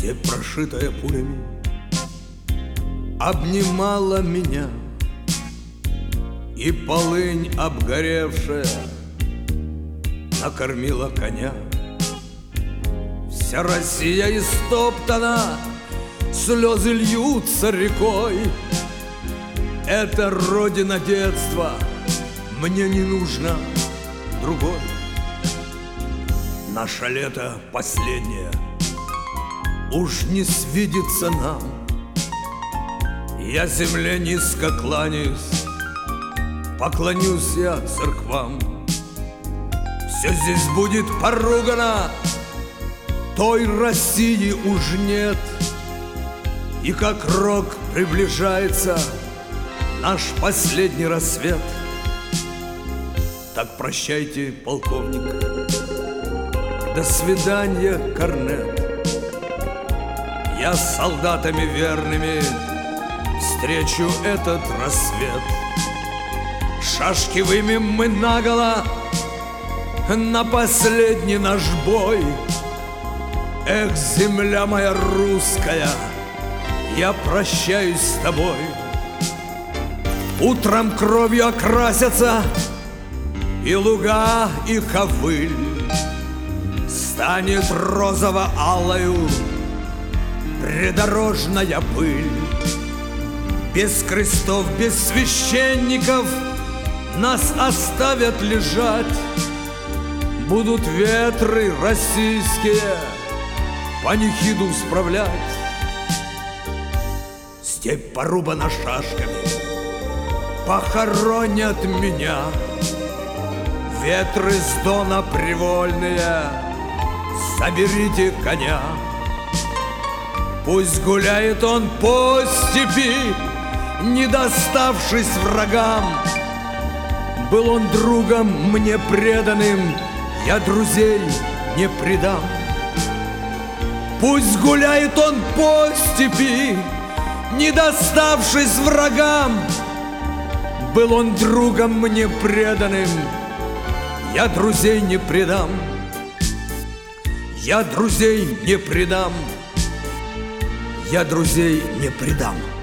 Степь, прошитая пулями, обнимала меня, и полынь обгоревшая накормила коня. Вся Россия истоптана, слезы льются рекой. Это родина детства, мне не нужно другой. Наше лето последнее уж не свидится нам. Я земле низко кланяюсь, поклонюсь я церквам. Все здесь будет поругано, той России уж нет. И как рок приближается наш последний рассвет. Так прощайте, полковник, до свидания, корнет. Я с солдатами верными встречу этот рассвет. Шашки вымем мы наголо на последний наш бой. Эх, земля моя русская, я прощаюсь с тобой. Утром кровью окрасятся и луга, и ковыль. Станет розово-алою придорожная пыль. Без крестов, без священников нас оставят лежать. Будут ветры российские панихиду справлять. Степь порубана шашками, похоронят меня. Ветры с дона привольные, соберите коня. Пусть гуляет он по степи, не доставшись врагам. Был он другом мне преданным, я друзей не предам. Пусть гуляет он по степи, не доставшись врагам. Был он другом мне преданным, я друзей не предам. Я друзей не предам. Я друзей не предам.